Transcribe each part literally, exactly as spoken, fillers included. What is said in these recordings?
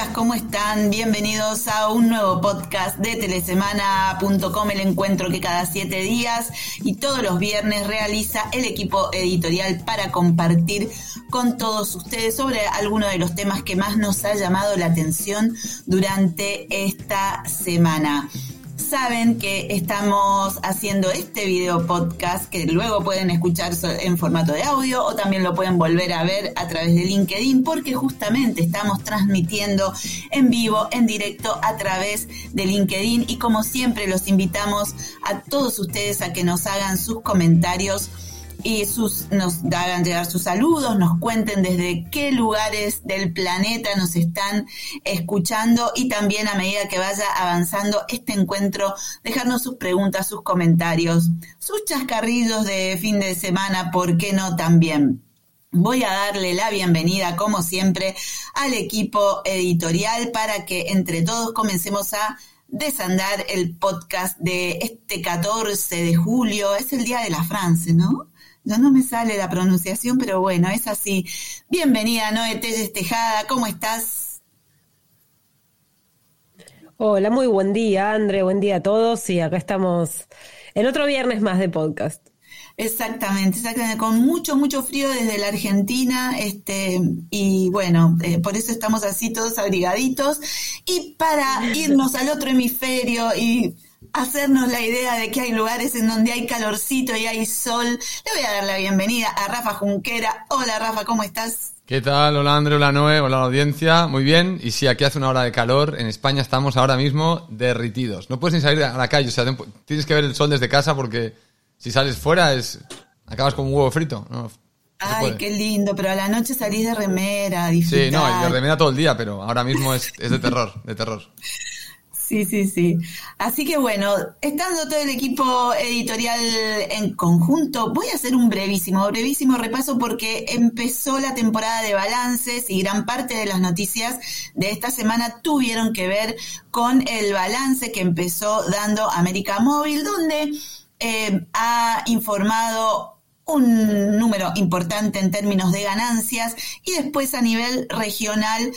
¿cómo están? Bienvenidos a un nuevo podcast de telesemana punto com, el encuentro que cada siete días y todos los viernes realiza el equipo editorial para compartir con todos ustedes sobre algunos de los temas que más nos ha llamado la atención durante esta semana. Saben que estamos haciendo este video podcast que luego pueden escuchar en formato de audio o también lo pueden volver a ver a través de LinkedIn, porque justamente estamos transmitiendo en vivo, en directo a través de LinkedIn, y como siempre los invitamos a todos ustedes a que nos hagan sus comentarios y sus, nos hagan llegar sus saludos, nos cuenten desde qué lugares del planeta nos están escuchando, y también a medida que vaya avanzando este encuentro, dejarnos sus preguntas, sus comentarios, sus chascarrillos de fin de semana, ¿por qué no también? Voy a darle la bienvenida, como siempre, al equipo editorial para que entre todos comencemos a desandar el podcast de este catorce de julio. Es el Día de la France, ¿no? Ya no me sale la pronunciación, pero bueno, es así. Bienvenida, Noé Telles Tejada, ¿cómo estás? Hola, muy buen día, André, buen día a todos. Y acá estamos en otro viernes más de podcast. Exactamente, exactamente, con mucho, mucho frío desde la Argentina, este, y bueno, eh, por eso estamos así todos abrigaditos. Y para irnos al otro hemisferio y hacernos la idea de que hay lugares en donde hay calorcito y hay sol, le voy a dar la bienvenida a Rafa Junquera. Hola Rafa, ¿cómo estás? ¿Qué tal? Hola André, hola Noé, hola audiencia. Muy bien, y sí, aquí hace una hora de calor. En España estamos ahora mismo derritidos. No puedes ni salir a la calle, o sea, tienes que ver el sol desde casa, porque si sales fuera es acabas con un huevo frito. No, no Ay, qué lindo, pero a la noche salís de remera, a disfrutar. Sí, no, de remera todo el día, pero ahora mismo es, es de terror, de terror. Sí, sí, sí. Así que bueno, estando todo el equipo editorial en conjunto, voy a hacer un brevísimo, brevísimo repaso, porque empezó la temporada de balances y gran parte de las noticias de esta semana tuvieron que ver con el balance que empezó dando América Móvil, donde eh, ha informado un número importante en términos de ganancias, y después a nivel regional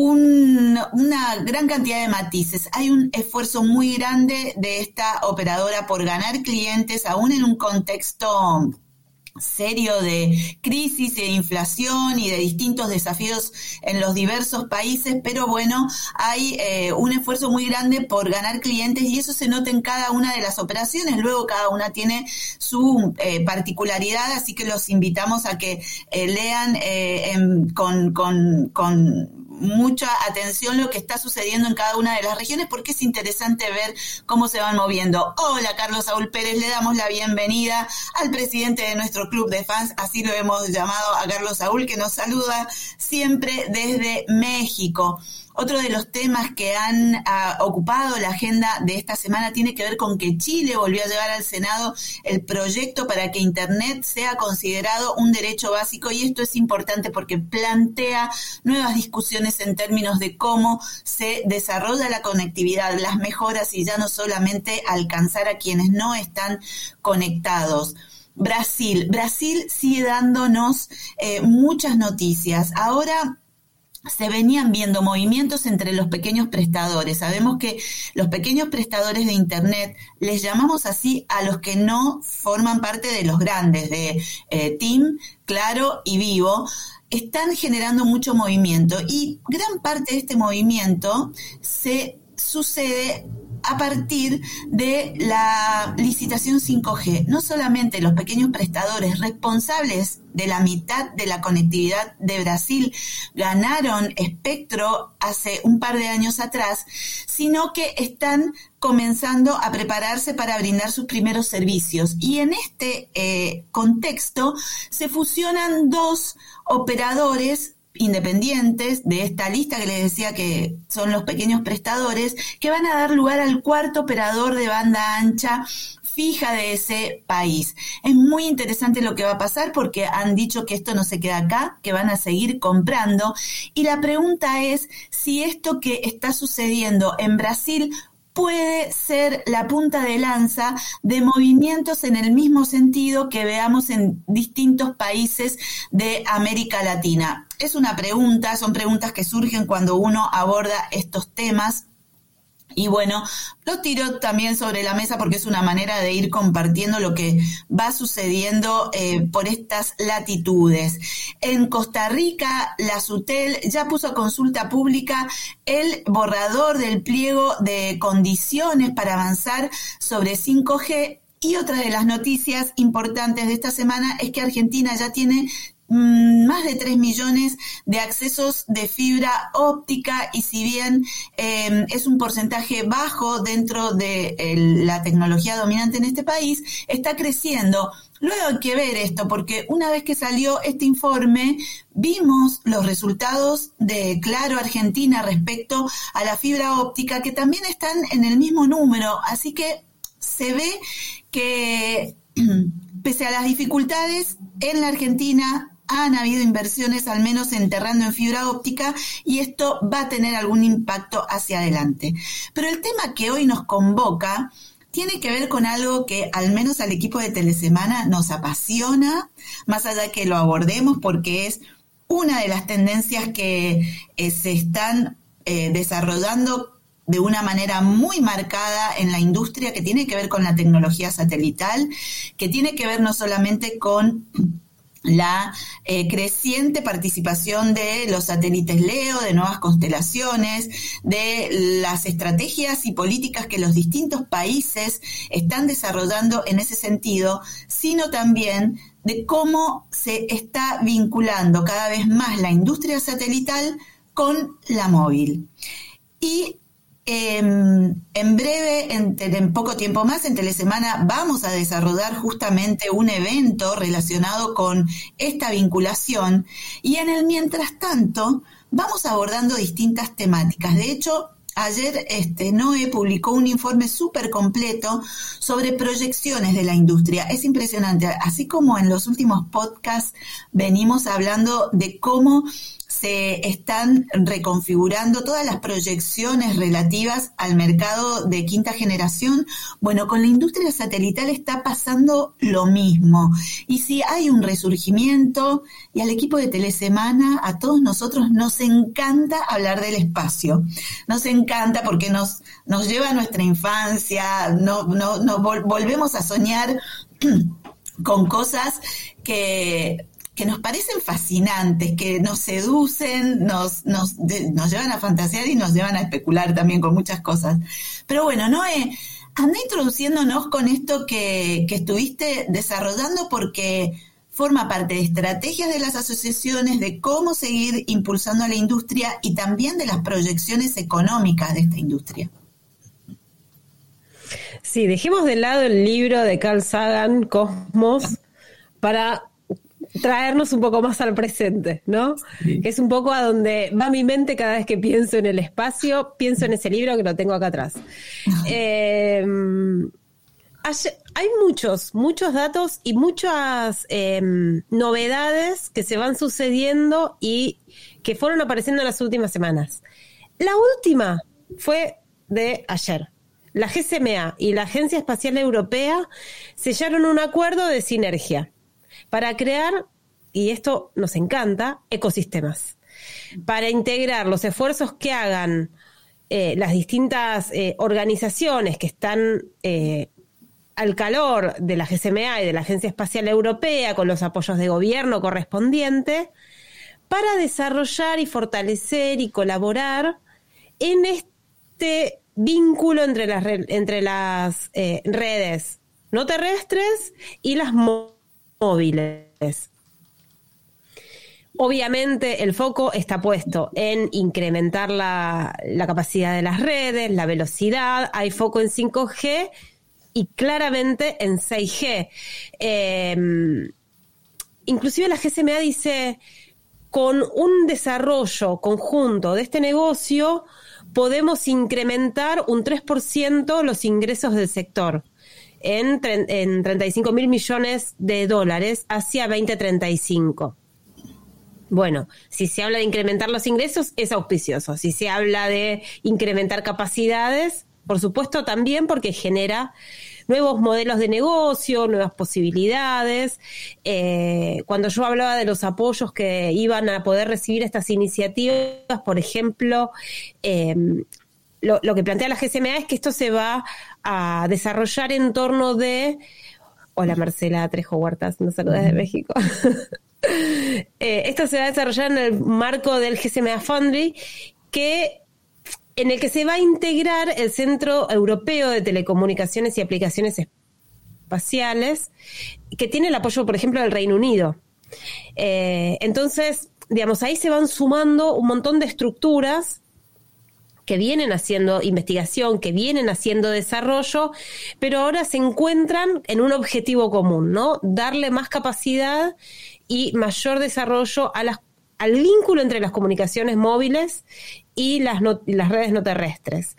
un, una gran cantidad de matices. Hay un esfuerzo muy grande de esta operadora por ganar clientes, aún en un contexto serio de crisis y de inflación y de distintos desafíos en los diversos países, pero bueno, hay eh, un esfuerzo muy grande por ganar clientes, y eso se nota en cada una de las operaciones. Luego cada una tiene su eh, particularidad, así que los invitamos a que eh, lean eh, en, con, con, con mucha atención lo que está sucediendo en cada una de las regiones, porque es interesante ver cómo se van moviendo. Hola, Carlos Saúl Pérez, le damos la bienvenida al presidente de nuestro club de fans, así lo hemos llamado a Carlos Saúl, que nos saluda siempre desde México. Otro de los temas que han uh, ocupado la agenda de esta semana tiene que ver con que Chile volvió a llevar al Senado el proyecto para que Internet sea considerado un derecho básico, y esto es importante porque plantea nuevas discusiones en términos de cómo se desarrolla la conectividad, las mejoras, y ya no solamente alcanzar a quienes no están conectados. Brasil, Brasil sigue dándonos eh, muchas noticias. Ahora se venían viendo movimientos entre los pequeños prestadores. Sabemos que los pequeños prestadores de Internet, les llamamos así a los que no forman parte de los grandes, de eh, TIM, Claro y Vivo, están generando mucho movimiento, y gran parte de este movimiento se sucede a partir de la licitación cinco G. No solamente los pequeños prestadores responsables de la mitad de la conectividad de Brasil ganaron espectro hace un par de años atrás, sino que están comenzando a prepararse para brindar sus primeros servicios. Y en este eh, contexto se fusionan dos operadores independientes de esta lista que les decía que son los pequeños prestadores, que van a dar lugar al cuarto operador de banda ancha fija de ese país. Es muy interesante lo que va a pasar, porque han dicho que esto no se queda acá, que van a seguir comprando, y la pregunta es si esto que está sucediendo en Brasil puede ser la punta de lanza de movimientos en el mismo sentido que veamos en distintos países de América Latina. Es una pregunta, son preguntas que surgen cuando uno aborda estos temas. Y bueno, lo tiro también sobre la mesa porque es una manera de ir compartiendo lo que va sucediendo eh, por estas latitudes. En Costa Rica, la SUTEL ya puso a consulta pública el borrador del pliego de condiciones para avanzar sobre cinco G. Y otra de las noticias importantes de esta semana es que Argentina ya tiene más de tres millones de accesos de fibra óptica y si bien eh, es un porcentaje bajo dentro de el, la tecnología dominante en este país, está creciendo. Luego hay que ver esto porque una vez que salió este informe vimos los resultados de Claro Argentina respecto a la fibra óptica que también están en el mismo número, así que se ve que pese a las dificultades en la Argentina han habido inversiones al menos enterrando en fibra óptica y esto va a tener algún impacto hacia adelante. Pero el tema que hoy nos convoca tiene que ver con algo que al menos al equipo de Telesemana nos apasiona, más allá de que lo abordemos porque es una de las tendencias que eh, se están eh, desarrollando de una manera muy marcada en la industria, que tiene que ver con la tecnología satelital, que tiene que ver no solamente con la eh, creciente participación de los satélites LEO, de nuevas constelaciones, de las estrategias y políticas que los distintos países están desarrollando en ese sentido, sino también de cómo se está vinculando cada vez más la industria satelital con la móvil. Y Eh, en breve, en, en poco tiempo más, en Telesemana vamos a desarrollar justamente un evento relacionado con esta vinculación y en el mientras tanto vamos abordando distintas temáticas. De hecho, ayer este, Noé publicó un informe súper completo sobre proyecciones de la industria. Es impresionante, así como en los últimos podcasts venimos hablando de cómo se están reconfigurando todas las proyecciones relativas al mercado de quinta generación. Bueno, con la industria satelital está pasando lo mismo. Y si hay un resurgimiento, y al equipo de Telesemana, a todos nosotros nos encanta hablar del espacio. Nos encanta porque nos, nos lleva a nuestra infancia, no, no, nos vol- volvemos a soñar con cosas que... que nos parecen fascinantes, que nos seducen, nos, nos, de, nos llevan a fantasear y nos llevan a especular también con muchas cosas. Pero bueno, Noé, anda introduciéndonos con esto que, que estuviste desarrollando porque forma parte de estrategias de las asociaciones, de cómo seguir impulsando a la industria y también de las proyecciones económicas de esta industria. Sí, dejemos de lado el libro de Carl Sagan, Cosmos, para traernos un poco más al presente, ¿no? Sí. Que es un poco a donde va mi mente cada vez que pienso en el espacio, pienso en ese libro que lo tengo acá atrás. eh, hay muchos, muchos datos y muchas eh, novedades que se van sucediendo y que fueron apareciendo en las últimas semanas. La última fue de ayer. La G S M A y la Agencia Espacial Europea sellaron un acuerdo de sinergia para crear, y esto nos encanta, ecosistemas, para integrar los esfuerzos que hagan eh, las distintas eh, organizaciones que están eh, al calor de la G S M A y de la Agencia Espacial Europea, con los apoyos de gobierno correspondientes, para desarrollar y fortalecer y colaborar en este vínculo entre las, entre las eh, redes no terrestres y las móviles. móviles. Obviamente el foco está puesto en incrementar la, la capacidad de las redes, la velocidad, hay foco en cinco G y claramente en seis G. Eh, inclusive la G S M A dice, con un desarrollo conjunto de este negocio podemos incrementar un tres por ciento los ingresos del sector. En, tre- en treinta y cinco mil millones de dólares hacia veinte treinta y cinco. Bueno, si se habla de incrementar los ingresos, es auspicioso. Si se habla de incrementar capacidades, por supuesto también porque genera nuevos modelos de negocio, nuevas posibilidades. Eh, cuando yo hablaba de los apoyos que iban a poder recibir estas iniciativas, por ejemplo, eh, lo, lo que plantea la G S M A es que esto se va a desarrollar en torno de... Hola Marcela Trejo Huertas, nos saludas de México. eh, esto se va a desarrollar en el marco del G S M A Foundry, que... en el que se va a integrar el Centro Europeo de Telecomunicaciones y Aplicaciones Espaciales, que tiene el apoyo, por ejemplo, del Reino Unido. Eh, entonces, digamos, ahí se van sumando un montón de estructuras que vienen haciendo investigación, que vienen haciendo desarrollo, pero ahora se encuentran en un objetivo común, ¿no? Darle más capacidad y mayor desarrollo a las al vínculo entre las comunicaciones móviles y las, no, las redes no terrestres.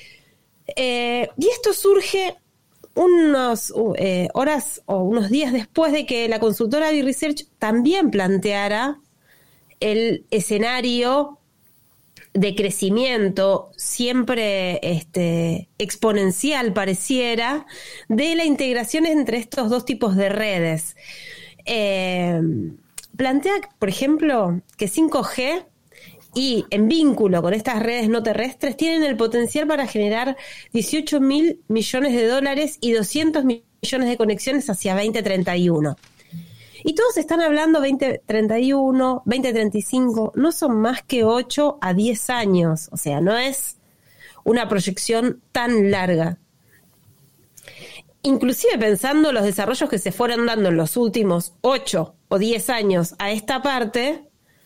Eh, y esto surge unas eh, horas o unos días después de que la consultora B-Research también planteara el escenario de crecimiento siempre este, exponencial, pareciera, de la integración entre estos dos tipos de redes. Eh, Plantea, por ejemplo, que cinco G y en vínculo con estas redes no terrestres tienen el potencial para generar dieciocho mil millones de dólares y doscientos millones de conexiones hacia veinte treinta y uno. Y todos están hablando veinte treinta y uno, veinte treinta y cinco, no son más que ocho a diez años, o sea, no es una proyección tan larga. Inclusive pensando los desarrollos que se fueron dando en los últimos ocho o diez años a esta parte,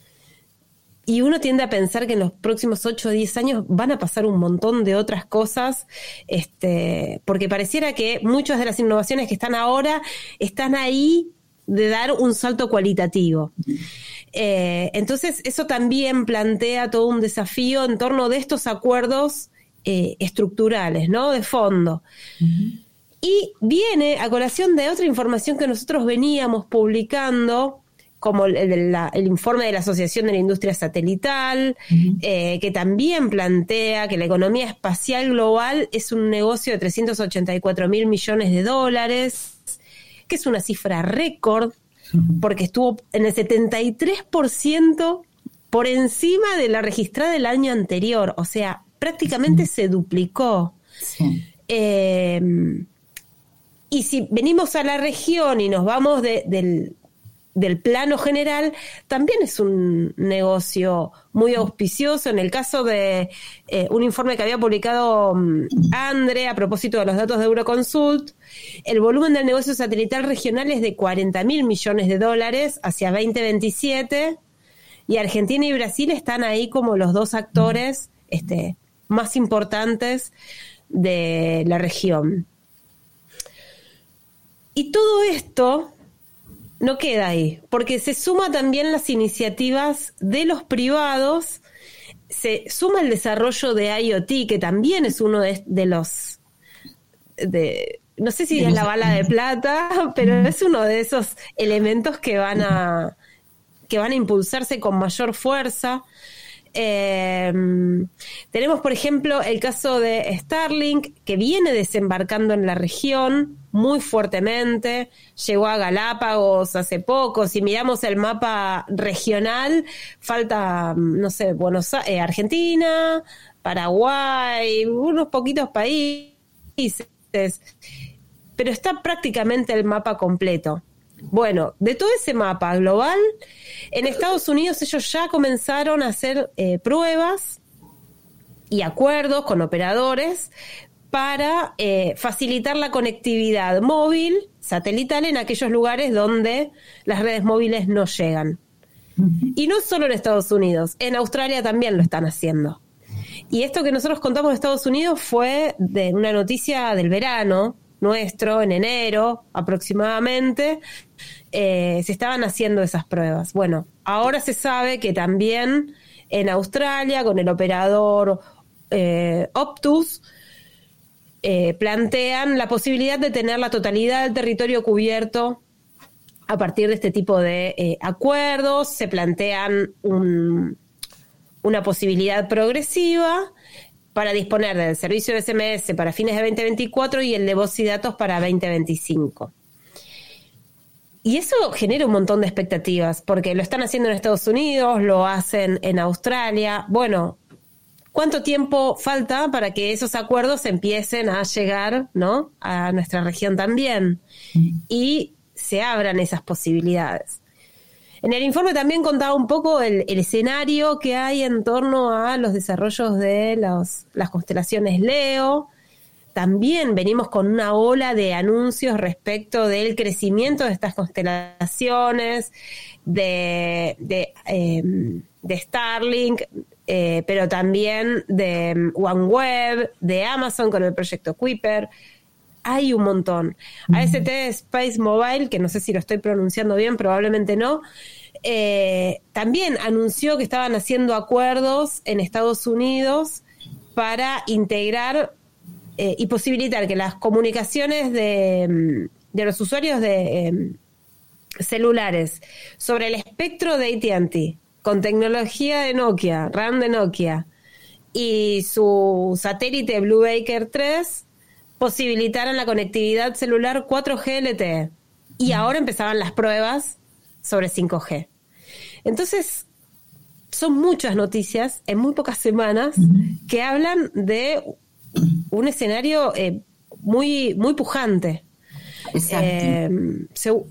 y uno tiende a pensar que en los próximos ocho o diez años van a pasar un montón de otras cosas, este, porque pareciera que muchas de las innovaciones que están ahora están ahí de dar un salto cualitativo. Eh, entonces eso también plantea todo un desafío en torno de estos acuerdos eh, estructurales, ¿no? De fondo. Uh-huh. Y viene a colación de otra información que nosotros veníamos publicando, como el, el, la, el informe de la Asociación de la Industria Satelital, uh-huh. eh, que también plantea que la economía espacial global es un negocio de trescientos ochenta y cuatro mil millones de dólares, que es una cifra récord, uh-huh. porque estuvo en el setenta y tres por ciento por encima de la registrada del año anterior, o sea, prácticamente uh-huh. se duplicó. Sí. Eh, Y si venimos a la región y nos vamos de, del, del plano general, también es un negocio muy auspicioso. En el caso de eh, un informe que había publicado um, Andre a propósito de los datos de Euroconsult, el volumen del negocio satelital regional es de cuarenta mil millones de dólares hacia veinte veintisiete, y Argentina y Brasil están ahí como los dos actores este, más importantes de la región. Y todo esto no queda ahí, porque se suma también las iniciativas de los privados, se suma el desarrollo de IoT, que también es uno de, de los, de, no sé si es la bala de plata, pero es uno de esos elementos que van a, que van a impulsarse con mayor fuerza. Eh, tenemos, por ejemplo, el caso de Starlink, que viene desembarcando en la región muy fuertemente, llegó a Galápagos hace poco. Si miramos el mapa regional, falta, no sé, Buenos Aires, eh, Argentina, Paraguay, unos poquitos países, pero está prácticamente el mapa completo. Bueno, de todo ese mapa global, en Estados Unidos ellos ya comenzaron a hacer eh, pruebas y acuerdos con operadores para eh, facilitar la conectividad móvil, satelital, en aquellos lugares donde las redes móviles no llegan. Uh-huh. Y no solo en Estados Unidos, en Australia también lo están haciendo. Y esto que nosotros contamos de Estados Unidos fue de una noticia del verano nuestro, en enero aproximadamente, eh, se estaban haciendo esas pruebas. Bueno, ahora se sabe que también en Australia, con el operador eh, Optus, eh, plantean la posibilidad de tener la totalidad del territorio cubierto a partir de este tipo de eh, acuerdos. Se plantean un, una posibilidad progresiva para disponer del servicio de S M S para fines de veinte veinticuatro y el de voz y datos para veinte veinticinco. Y eso genera un montón de expectativas, porque lo están haciendo en Estados Unidos, lo hacen en Australia. Bueno, ¿cuánto tiempo falta para que esos acuerdos empiecen a llegar, ¿no?, a nuestra región también? Y se abran esas posibilidades. En el informe también contaba un poco el, el escenario que hay en torno a los desarrollos de los, las constelaciones Leo. También venimos con una ola de anuncios respecto del crecimiento de estas constelaciones, de, de, eh, de Starlink, eh, pero también de OneWeb, de Amazon con el proyecto Kuiper. Hay un montón. A S T Space Mobile, que no sé si lo estoy pronunciando bien, probablemente no, eh, también anunció que estaban haciendo acuerdos en Estados Unidos para integrar eh, y posibilitar que las comunicaciones de, de los usuarios de eh, celulares sobre el espectro de A T and T, con tecnología de Nokia, RAM de Nokia, y su satélite Blue Baker tres, posibilitaran la conectividad celular cuatro G L T E. Y ahora empezaban las pruebas sobre cinco G. Entonces, son muchas noticias en muy pocas semanas que hablan de un escenario eh, muy, muy pujante. Eh, seg-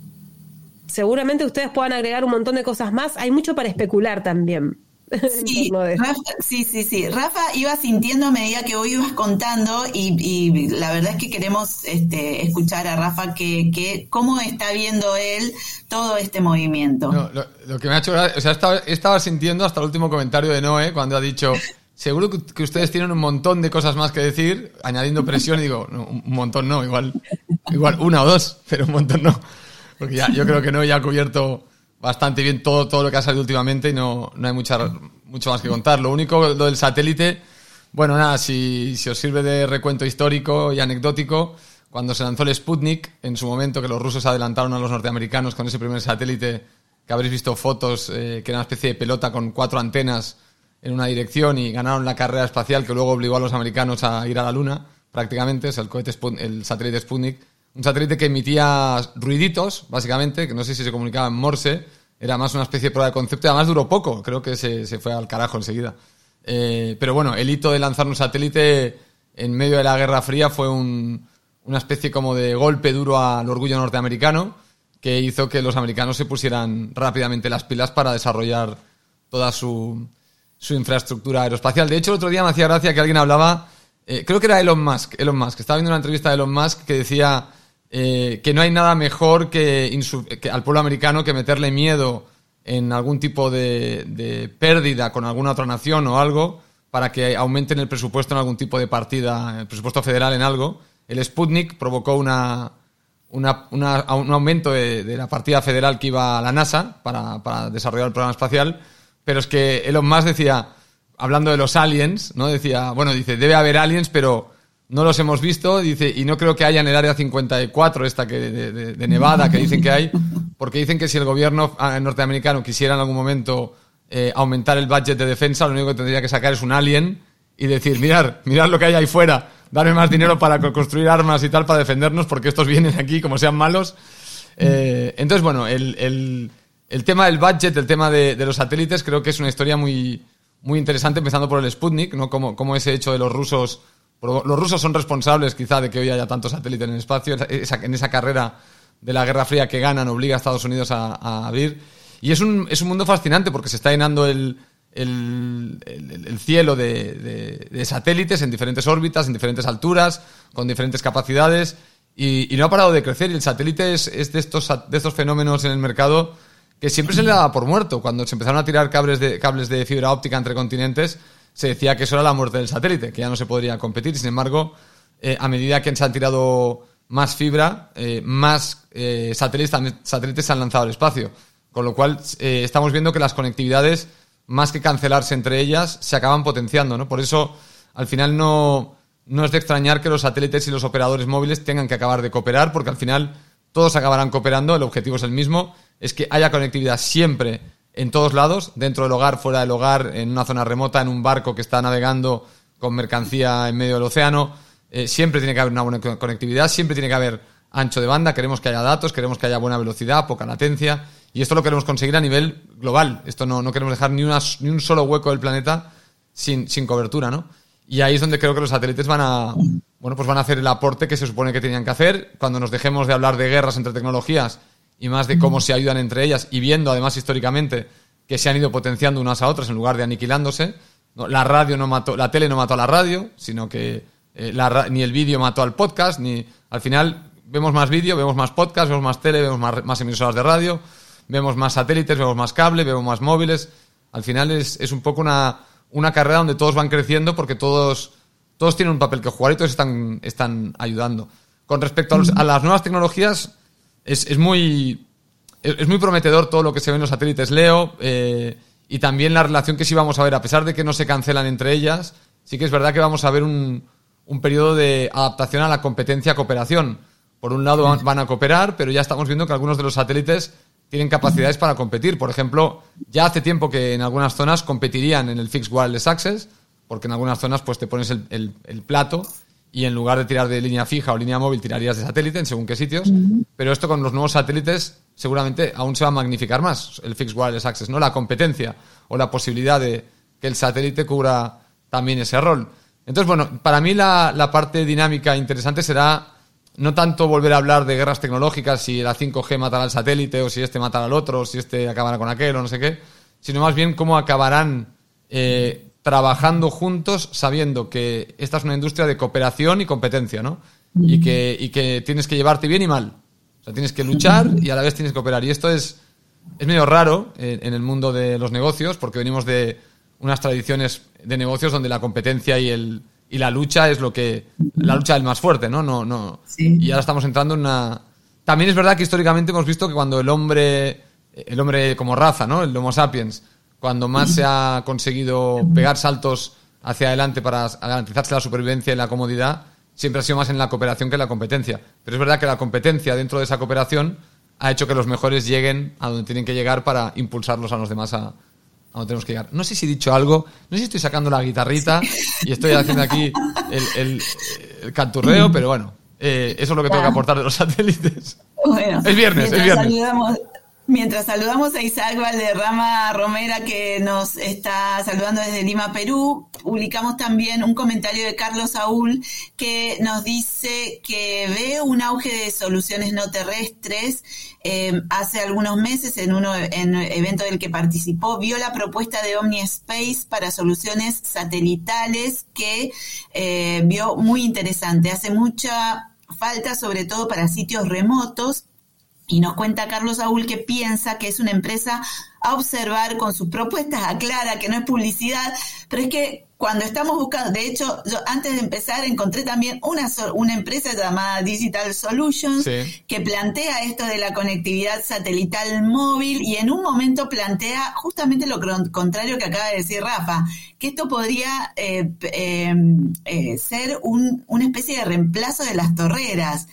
seguramente ustedes puedan agregar un montón de cosas más. Hay mucho para especular también. Sí, Rafa, sí, sí, sí. Rafa iba sintiendo a medida que vos ibas contando y, y la verdad es que queremos este, escuchar a Rafa que, que cómo está viendo él todo este movimiento. No, lo, lo que me ha hecho, o sea, estaba, estaba sintiendo hasta el último comentario de Noé cuando ha dicho, seguro que, que ustedes tienen un montón de cosas más que decir, añadiendo presión, y digo, no, un montón no, igual, igual una o dos, pero un montón no, porque ya, yo creo que Noé ya ha cubierto bastante bien todo, todo lo que ha salido últimamente y no, no hay mucha, mucho más que contar. Lo único, lo del satélite, bueno, nada, si, si os sirve de recuento histórico y anecdótico, cuando se lanzó el Sputnik, en su momento, que los rusos adelantaron a los norteamericanos con ese primer satélite, que habréis visto fotos, eh, que era una especie de pelota con cuatro antenas en una dirección, y ganaron la carrera espacial que luego obligó a los americanos a ir a la Luna, prácticamente, es el cohete Sput- el satélite Sputnik. Un satélite que emitía ruiditos, básicamente, que no sé si se comunicaba en Morse, era más una especie de prueba de concepto, y además duró poco, creo que se, se fue al carajo enseguida. Eh, pero bueno, el hito de lanzar un satélite en medio de la Guerra Fría fue un, una especie como de golpe duro al orgullo norteamericano, que hizo que los americanos se pusieran rápidamente las pilas para desarrollar toda su, su infraestructura aeroespacial. De hecho, el otro día me hacía gracia que alguien hablaba, eh, creo que era Elon Musk, Elon Musk, estaba viendo una entrevista de Elon Musk que decía Eh, que no hay nada mejor que, insu- que al pueblo americano que meterle miedo en algún tipo de, de pérdida con alguna otra nación o algo para que aumenten el presupuesto en algún tipo de partida, el presupuesto federal en algo. El Sputnik provocó una, una, una, un aumento de, de la partida federal que iba a la NASA para, para desarrollar el programa espacial, pero es que Elon Musk decía, hablando de los aliens, ¿no? Decía, bueno, dice, debe haber aliens, pero no los hemos visto, dice, y no creo que haya en el área cincuenta y cuatro, esta que de, de, de Nevada, que dicen que hay, porque dicen que si el gobierno norteamericano quisiera en algún momento eh, aumentar el budget de defensa, lo único que tendría que sacar es un alien y decir, mirad, mirad lo que hay ahí fuera, darme más dinero para construir armas y tal para defendernos, porque estos vienen aquí como sean malos. Eh, entonces, bueno, el, el, el tema del budget, el tema de, de los satélites, creo que es una historia muy, muy interesante, empezando por el Sputnik, ¿no? Como, como ese hecho de los rusos. Los rusos son responsables quizá de que hoy haya tantos satélites en el espacio, esa, en esa carrera de la Guerra Fría que ganan, obliga a Estados Unidos a, a abrir. Y es un, es un mundo fascinante porque se está llenando el, el, el, el cielo de, de, de satélites en diferentes órbitas, en diferentes alturas, con diferentes capacidades, y, y no ha parado de crecer. Y el satélite es, es de, estos, de estos fenómenos en el mercado que siempre se le daba por muerto. Cuando se empezaron a tirar cables de, cables de fibra óptica entre continentes, se decía que eso era la muerte del satélite, que ya no se podría competir. Sin embargo, eh, a medida que se han tirado más fibra, eh, más eh, satélites, satélites se han lanzado al espacio. Con lo cual, eh, estamos viendo que las conectividades, más que cancelarse entre ellas, se acaban potenciando, ¿no? Por eso, al final, no, no es de extrañar que los satélites y los operadores móviles tengan que acabar de cooperar, porque al final todos acabarán cooperando. El objetivo es el mismo, es que haya conectividad siempre en todos lados, dentro del hogar, fuera del hogar, en una zona remota, en un barco que está navegando con mercancía en medio del océano. Eh, siempre tiene que haber una buena conectividad, siempre tiene que haber ancho de banda, queremos que haya datos, queremos que haya buena velocidad, poca latencia, y esto lo queremos conseguir a nivel global. Esto no, no queremos dejar ni, una, ni un solo hueco del planeta sin, sin cobertura, ¿no? Y ahí es donde creo que los satélites van a, bueno, pues van a hacer el aporte que se supone que tenían que hacer. Cuando nos dejemos de hablar de guerras entre tecnologías y más de cómo se ayudan entre ellas, y viendo además históricamente que se han ido potenciando unas a otras en lugar de aniquilándose. No, la radio no mató, la tele no mató a la radio, sino que eh, la, ni el vídeo mató al podcast, ni al final vemos más vídeo, vemos más podcast, vemos más tele, vemos más, más emisoras de radio, vemos más satélites, vemos más cable, vemos más móviles. Al final es, es un poco una, una carrera donde todos van creciendo porque todos, todos tienen un papel que jugar y todos están, están ayudando. Con respecto a, los, a las nuevas tecnologías, es, es muy es, es muy prometedor todo lo que se ve en los satélites Leo, eh, y también la relación que sí vamos a ver, a pesar de que no se cancelan entre ellas, sí que es verdad que vamos a ver un, un periodo de adaptación a la competencia-cooperación. Por un lado van a cooperar, pero ya estamos viendo que algunos de los satélites tienen capacidades para competir. Por ejemplo, ya hace tiempo que en algunas zonas competirían en el Fixed Wireless Access, porque en algunas zonas pues te pones el, el, el plato y en lugar de tirar de línea fija o línea móvil tirarías de satélite en según qué sitios. Uh-huh. Pero esto con los nuevos satélites seguramente aún se va a magnificar más, el Fixed Wireless Access, ¿no? La competencia o la posibilidad de que el satélite cubra también ese rol. Entonces, bueno, para mí la, la parte dinámica interesante será no tanto volver a hablar de guerras tecnológicas, si la cinco G matará al satélite, o si este matará al otro, o si este acabará con aquel, o no sé qué, sino más bien cómo acabarán eh, trabajando juntos, sabiendo que esta es una industria de cooperación y competencia, ¿no? Mm. Y que, y que tienes que llevarte bien y mal. O sea, tienes que luchar y a la vez tienes que cooperar. Y esto es, es medio raro en, en el mundo de los negocios, porque venimos de unas tradiciones de negocios donde la competencia y el y la lucha es lo que la lucha del más fuerte, ¿no? No, no. Sí. Y ahora estamos entrando en una. También es verdad que históricamente hemos visto que cuando el hombre, el hombre como raza, ¿no? El Homo sapiens, cuando más se ha conseguido pegar saltos hacia adelante para garantizarse la supervivencia y la comodidad, siempre ha sido más en la cooperación que en la competencia. Pero es verdad que la competencia dentro de esa cooperación ha hecho que los mejores lleguen a donde tienen que llegar para impulsarlos a los demás a a donde tenemos que llegar. No sé si he dicho algo, no sé si estoy sacando la guitarrita y estoy haciendo aquí el, el, el canturreo, pero bueno, eh, eso es lo que tengo que aportar de los satélites. Bueno, es viernes, es viernes. Saludamos, mientras saludamos a Isaac Valderrama Romera, que nos está saludando desde Lima, Perú, publicamos también un comentario de Carlos Saúl que nos dice que ve un auge de soluciones no terrestres. Eh, hace algunos meses, en un en evento del que participó, vio la propuesta de OmniSpace para soluciones satelitales que eh, vio muy interesante. Hace mucha falta, sobre todo para sitios remotos, y nos cuenta Carlos Saúl que piensa que es una empresa a observar con sus propuestas, aclara que no es publicidad, pero es que cuando estamos buscando, de hecho, yo antes de empezar encontré también una, una empresa llamada Digital Solutions, sí, que plantea esto de la conectividad satelital móvil y en un momento plantea justamente lo contrario que acaba de decir Rafa, que esto podría eh, eh, eh, ser un, una especie de reemplazo de las torreras.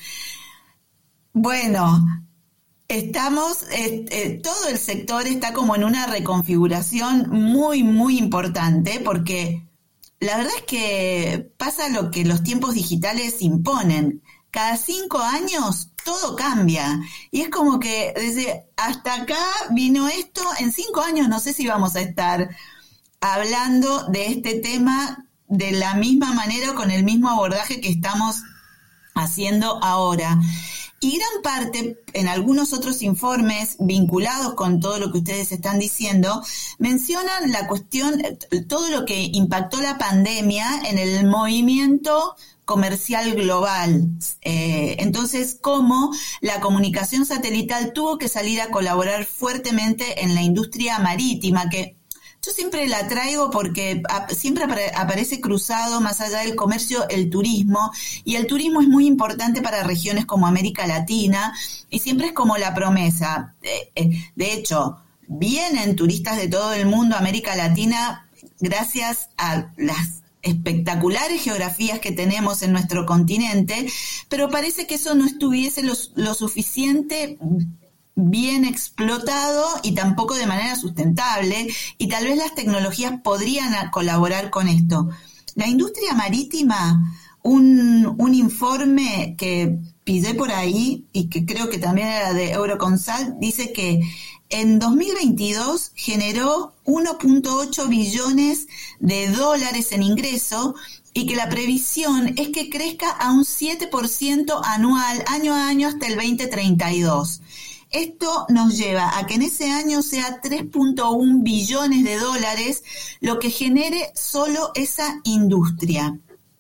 Bueno, estamos, eh, eh, todo el sector está como en una reconfiguración muy, muy importante porque la verdad es que pasa lo que los tiempos digitales imponen. Cada cinco años todo cambia y es como que desde hasta acá vino esto, en cinco años no sé si vamos a estar hablando de este tema de la misma manera, con el mismo abordaje que estamos haciendo ahora. Y gran parte, en algunos otros informes vinculados con todo lo que ustedes están diciendo, mencionan la cuestión, todo lo que impactó la pandemia en el movimiento comercial global. Eh, entonces, cómo la comunicación satelital tuvo que salir a colaborar fuertemente en la industria marítima, que yo siempre la traigo porque siempre aparece cruzado, más allá del comercio, el turismo, y el turismo es muy importante para regiones como América Latina, y siempre es como la promesa. De hecho, vienen turistas de todo el mundo a América Latina gracias a las espectaculares geografías que tenemos en nuestro continente, pero parece que eso no estuviese lo, lo suficiente bien explotado y tampoco de manera sustentable, y tal vez las tecnologías podrían colaborar con esto. la industria marítima, un, un informe que pillé por ahí y que creo que también era de Euroconsult, dice que en dos mil veintidós generó uno punto ocho billones de dólares en ingreso y que la previsión es que crezca a un siete por ciento anual, año a año, hasta el veinte treinta y dos. Esto nos lleva a que en ese año sea tres punto uno billones de dólares lo que genere solo esa industria.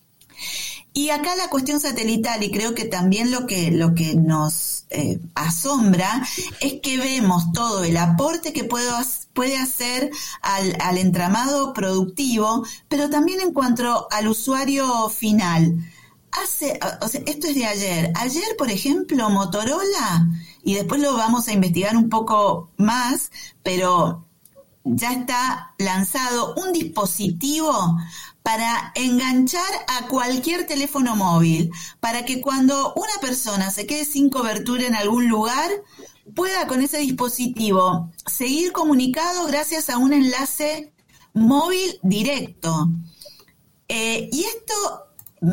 Y acá la cuestión satelital, y creo que también lo que, lo que nos eh, asombra, es que vemos todo el aporte que puedo, puede hacer al, al entramado productivo, pero también en cuanto al usuario final. Hace, o sea, esto es de ayer. Ayer, por ejemplo, Motorola, y después lo vamos a investigar un poco más, pero ya está lanzado un dispositivo para enganchar a cualquier teléfono móvil, para que cuando una persona se quede sin cobertura en algún lugar, pueda con ese dispositivo seguir comunicado gracias a un enlace móvil directo. Eh, y esto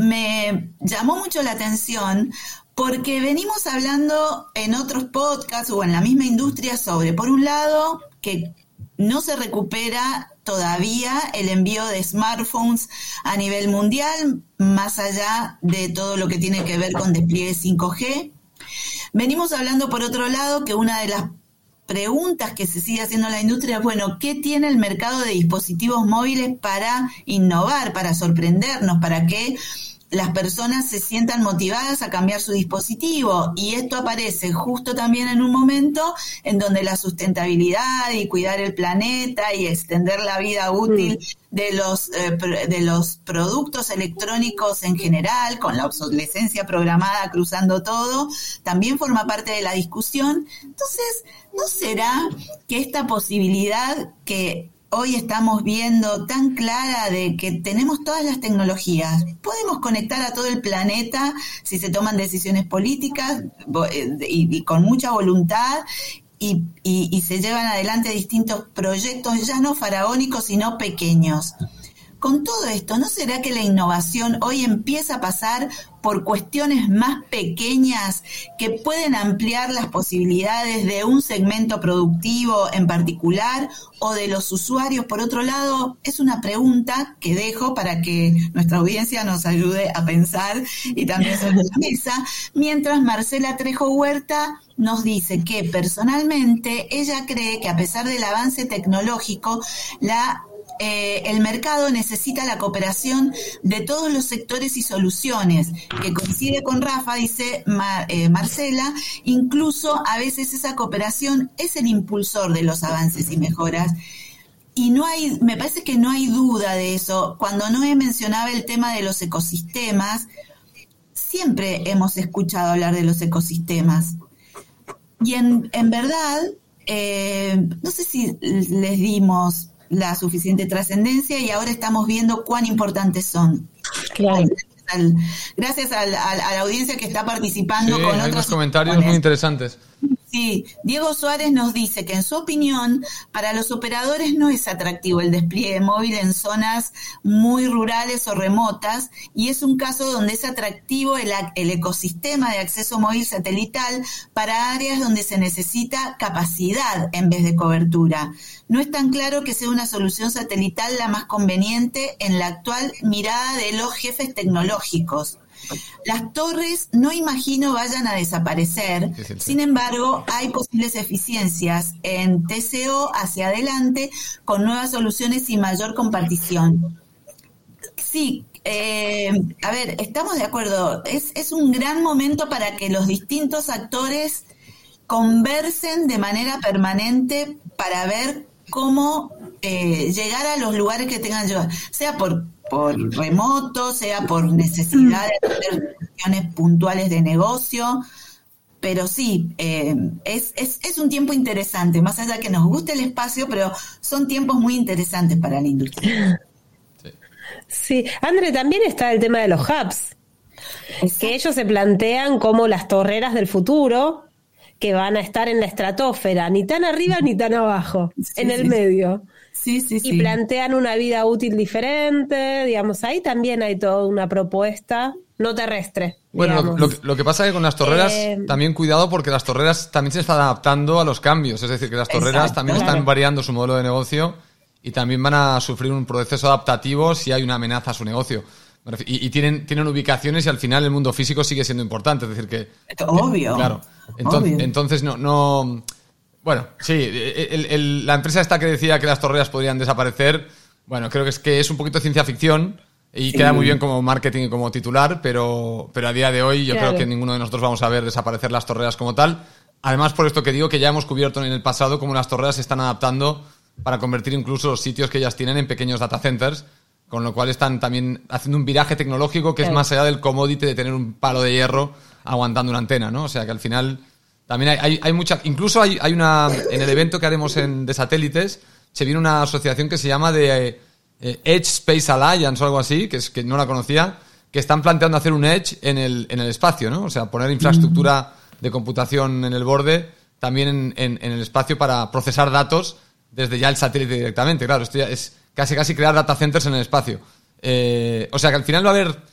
me llamó mucho la atención porque venimos hablando en otros podcasts o en la misma industria sobre, por un lado, que no se recupera todavía el envío de smartphones a nivel mundial, más allá de todo lo que tiene que ver con despliegue cinco G. Venimos hablando, por otro lado, que una de las preguntas que se sigue haciendo en la industria es, bueno, ¿qué tiene el mercado de dispositivos móviles para innovar, para sorprendernos, para que las personas se sientan motivadas a cambiar su dispositivo? Y esto aparece justo también en un momento en donde la sustentabilidad y cuidar el planeta y extender la vida útil mm. de los eh, de los productos electrónicos en general, con la obsolescencia programada cruzando todo, también forma parte de la discusión. Entonces, ¿no será que esta posibilidad que hoy estamos viendo tan clara de que tenemos todas las tecnologías, podemos conectar a todo el planeta si se toman decisiones políticas y, y con mucha voluntad y, y, y se llevan adelante distintos proyectos, ya no faraónicos, sino pequeños? Con todo esto, ¿no será que la innovación hoy empieza a pasar por cuestiones más pequeñas que pueden ampliar las posibilidades de un segmento productivo en particular o de los usuarios? Por otro lado, es una pregunta que dejo para que nuestra audiencia nos ayude a pensar y también sobre la mesa, mientras Marcela Trejo Huerta nos dice que personalmente ella cree que a pesar del avance tecnológico, la Eh, el mercado necesita la cooperación de todos los sectores y soluciones, que coincide con Rafa, dice Mar, eh, Marcela, incluso a veces esa cooperación es el impulsor de los avances y mejoras. Y no hay, me parece que no hay duda de eso. Cuando Noé mencionaba el tema de los ecosistemas, siempre hemos escuchado hablar de los ecosistemas. Y en, en verdad, eh, no sé si les dimos la suficiente trascendencia y ahora estamos viendo cuán importantes son. Claro. Al, gracias al, al, a la audiencia que está participando sí, con hay otros unos comentarios muy interesantes. Sí, Diego Suárez nos dice que en su opinión, para los operadores no es atractivo el despliegue móvil en zonas muy rurales o remotas, y es un caso donde es atractivo el, el ecosistema de acceso móvil satelital para áreas donde se necesita capacidad en vez de cobertura. No es tan claro que sea una solución satelital la más conveniente en la actual mirada de los jefes tecnológicos. Las torres no imagino vayan a desaparecer, sin embargo hay posibles eficiencias en T C O hacia adelante con nuevas soluciones y mayor compartición. Sí, eh, a ver, estamos de acuerdo, es, es un gran momento para que los distintos actores conversen de manera permanente para ver cómo eh, llegar a los lugares que tengan que llegar, sea por por remoto, sea por necesidad de hacer cuestiones puntuales de negocio, pero sí, eh, es, es, es un tiempo interesante, más allá que nos guste el espacio, pero son tiempos muy interesantes para la industria. Sí, sí. André, también está el tema de los hubs, Exacto. que ellos se plantean como las torreras del futuro, que van a estar en la estratosfera, ni tan arriba ni tan abajo, sí, en el sí, medio. Sí, sí, sí. Y plantean una vida útil diferente, digamos, ahí también hay toda una propuesta no terrestre. Bueno, lo, lo, lo que pasa es que con las torreras, eh, también cuidado porque las torreras también se están adaptando a los cambios, es decir, que las torreras exacto, también claro. están variando su modelo de negocio y también van a sufrir un proceso adaptativo si hay una amenaza a su negocio. Y, y tienen, tienen ubicaciones y al final el mundo físico sigue siendo importante, es decir que... Obvio. Que, claro. Entonces, obvio. entonces no... no Bueno, sí, el, el, la empresa esta que decía que las torreras podrían desaparecer, bueno, creo que es que es un poquito ciencia ficción y sí. queda muy bien como marketing y como titular, pero, pero a día de hoy yo claro. creo que ninguno de nosotros vamos a ver desaparecer las torreras como tal. Además, por esto que digo, que ya hemos cubierto en el pasado cómo las torreras se están adaptando para convertir incluso los sitios que ellas tienen en pequeños data centers, con lo cual están también haciendo un viraje tecnológico que claro. es más allá del commodity de tener un palo de hierro aguantando una antena, ¿no? O sea que al final... También hay, hay, hay mucha... Incluso hay, hay una... En el evento que haremos en, de satélites, se viene una asociación que se llama de eh, Edge Space Alliance o algo así, que es que no la conocía, que están planteando hacer un Edge en el, en el espacio, ¿no? O sea, poner infraestructura de computación en el borde, también en, en, en el espacio para procesar datos desde ya el satélite directamente. Claro, esto ya es casi casi crear data centers en el espacio. Eh, o sea, que al final va a haber...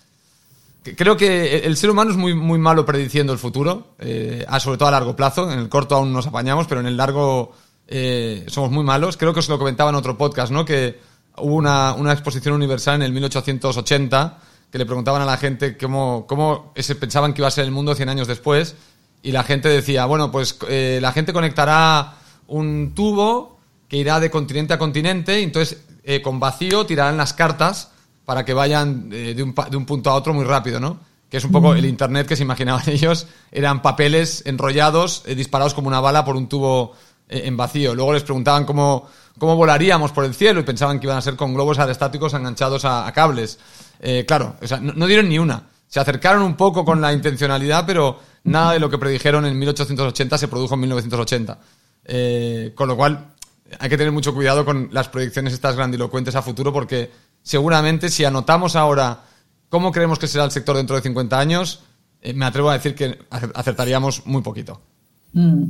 Creo que el ser humano es muy, muy malo prediciendo el futuro, eh, sobre todo a largo plazo. En el corto aún nos apañamos, pero en el largo eh, somos muy malos. Creo que os lo comentaba en otro podcast, ¿no? Que hubo una, una exposición universal en el mil ochocientos ochenta que le preguntaban a la gente cómo, cómo se pensaban que iba a ser el mundo cien años después, y la gente decía, bueno, pues eh, la gente conectará un tubo que irá de continente a continente y entonces eh, con vacío tirarán las cartas para que vayan eh, de, un, de un punto a otro muy rápido, ¿no? Que es un poco el internet que se imaginaban ellos. Eran papeles enrollados, eh, disparados como una bala por un tubo eh, en vacío. Luego les preguntaban cómo, cómo volaríamos por el cielo y pensaban que iban a ser con globos aerostáticos enganchados a, a cables. Eh, claro, o sea, no, no dieron ni una. Se acercaron un poco con la intencionalidad, pero nada de lo que predijeron en mil ochocientos ochenta se produjo en mil novecientos ochenta. Eh, con lo cual, hay que tener mucho cuidado con las proyecciones estas grandilocuentes a futuro, porque seguramente si anotamos ahora cómo creemos que será el sector dentro de cincuenta años, eh, me atrevo a decir que acertaríamos muy poquito. Mm.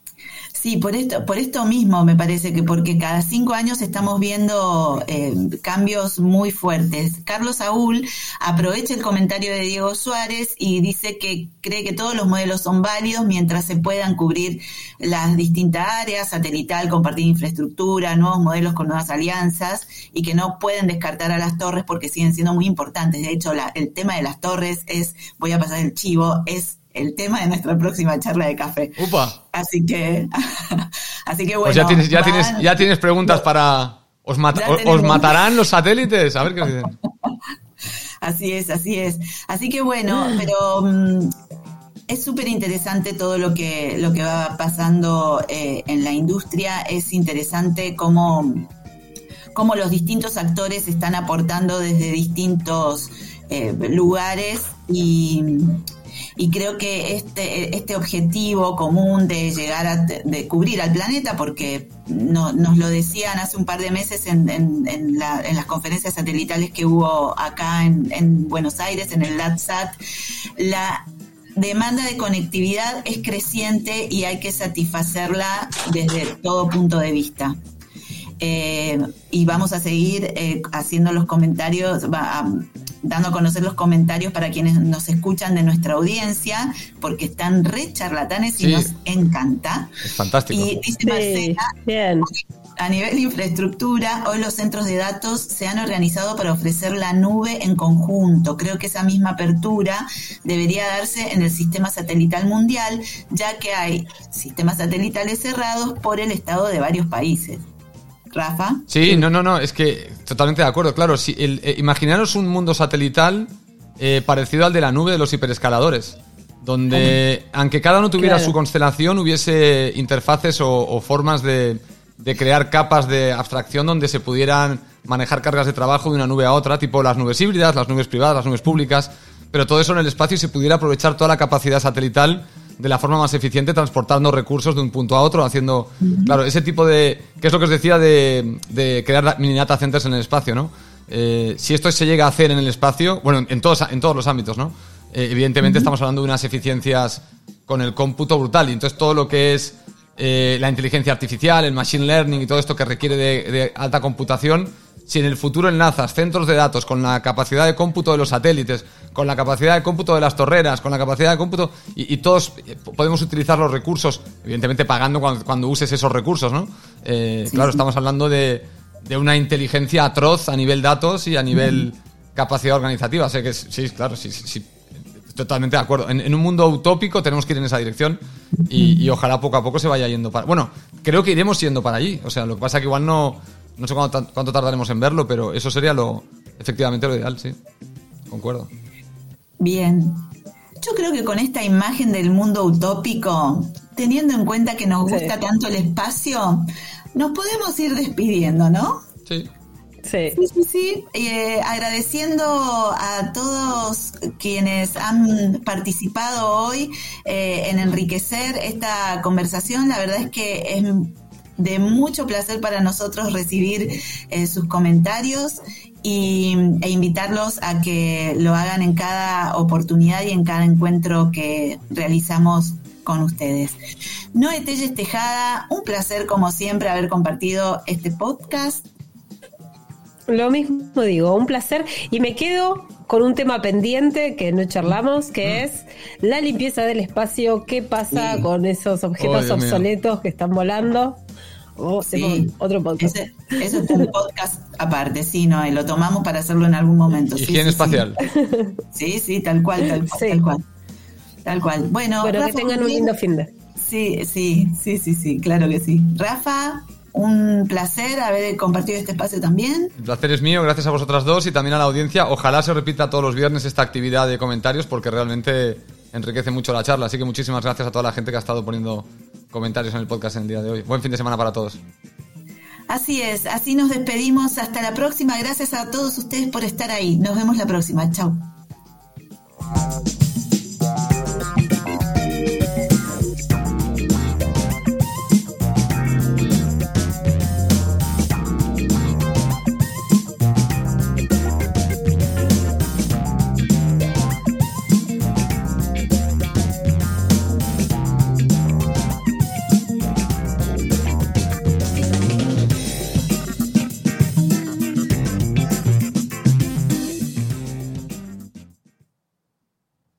Sí, por esto, por esto mismo me parece que porque cada cinco años estamos viendo eh, cambios muy fuertes. Carlos Saúl aprovecha el comentario de Diego Suárez y dice que cree que todos los modelos son válidos mientras se puedan cubrir las distintas áreas, satelital, compartir infraestructura, nuevos modelos con nuevas alianzas, y que no pueden descartar a las torres porque siguen siendo muy importantes. De hecho, la, el tema de las torres es, voy a pasar el chivo, es el tema de nuestra próxima charla de café. ¡Upa! Así que, así que bueno. Pues ya tienes, ya van, tienes, ya tienes preguntas no, para. ¿Os, mata, os, ¿Os matarán los satélites? A ver qué dicen. Así es, así es. Así que bueno, pero um, es súper interesante todo lo que, lo que va pasando eh, en la industria. Es interesante cómo, cómo los distintos actores están aportando desde distintos eh, lugares y. Y creo que este este objetivo común de llegar a de cubrir al planeta, porque no, nos lo decían hace un par de meses en, en, en, la, en las conferencias satelitales que hubo acá en, en Buenos Aires, en el LATSAT, la demanda de conectividad es creciente y hay que satisfacerla desde todo punto de vista. Eh, y vamos a seguir eh, haciendo los comentarios, va, um, dando a conocer los comentarios para quienes nos escuchan de nuestra audiencia, porque están re charlatanes y sí, nos encanta. Es fantástico. Y dice Marcela, sí, bien. A nivel de infraestructura, hoy los centros de datos se han organizado para ofrecer la nube en conjunto. Creo que esa misma apertura debería darse en el sistema satelital mundial, ya que hay sistemas satelitales cerrados por el estado de varios países. Rafa. Sí, no, no, no, es que totalmente de acuerdo, claro. Si el, eh, imaginaros un mundo satelital eh, parecido al de la nube de los hiperescaladores, donde uh-huh. aunque cada uno tuviera claro. su constelación, hubiese interfaces o, o formas de, de crear capas de abstracción donde se pudieran manejar cargas de trabajo de una nube a otra, tipo las nubes híbridas, las nubes privadas, las nubes públicas, pero todo eso en el espacio y se pudiera aprovechar toda la capacidad satelital de la forma más eficiente, transportando recursos de un punto a otro, haciendo, uh-huh. claro, ese tipo de, que es lo que os decía de, de crear mini data centers en el espacio, ¿no? Eh, si esto se llega a hacer en el espacio, bueno, en todos, en todos los ámbitos, ¿no? Eh, evidentemente uh-huh. estamos hablando de unas eficiencias con el cómputo brutal, y entonces todo lo que es eh, la inteligencia artificial, el machine learning y todo esto que requiere de, de alta computación, si en el futuro enlazas centros de datos con la capacidad de cómputo de los satélites, con la capacidad de cómputo de las torreras, con la capacidad de cómputo, y, y todos podemos utilizar los recursos, evidentemente pagando cuando, cuando uses esos recursos, ¿no? Eh, sí, claro, sí. Estamos hablando de, de una inteligencia atroz a nivel datos y a nivel mm. capacidad organizativa. O sea que sí, claro, sí, sí, sí, totalmente de acuerdo. En, en un mundo utópico tenemos que ir en esa dirección y, y ojalá poco a poco se vaya yendo para... Bueno, creo que iremos yendo para allí. O sea, lo que pasa es que igual no... No sé cuánto, cuánto tardaremos en verlo, pero eso sería lo efectivamente lo ideal, sí. Concuerdo. Bien. Yo creo que con esta imagen del mundo utópico, teniendo en cuenta que nos gusta sí. tanto el espacio, nos podemos ir despidiendo, ¿no? Sí. Sí, sí, sí. sí. Eh, agradeciendo a todos quienes han participado hoy eh, en enriquecer esta conversación. La verdad es que es de mucho placer para nosotros recibir eh, sus comentarios y, e invitarlos a que lo hagan en cada oportunidad y en cada encuentro que realizamos con ustedes. Noé Telles Tejada, un placer como siempre haber compartido este podcast. Lo mismo digo, un placer, y me quedo con un tema pendiente que no charlamos, que es la limpieza del espacio. ¿Qué pasa sí. con esos objetos oh, obsoletos mío. que están volando? O sí. otro podcast. Ese, eso es un podcast aparte, sí, no, y lo tomamos para hacerlo en algún momento. Higiene sí, espacial. Sí, sí, sí, tal cual, tal cual, sí. tal cual. Tal cual. Bueno, bueno Rafa, que tengan un lindo fin de. Sí, sí, sí, sí, sí, claro que sí. Rafa, un placer haber compartido este espacio también. El placer es mío, gracias a vosotras dos y también a la audiencia. Ojalá se repita todos los viernes esta actividad de comentarios porque realmente enriquece mucho la charla. Así que muchísimas gracias a toda la gente que ha estado poniendo comentarios en el podcast en el día de hoy. Buen fin de semana para todos. Así es, así nos despedimos. Hasta la próxima. Gracias a todos ustedes por estar ahí. Nos vemos la próxima. Chau.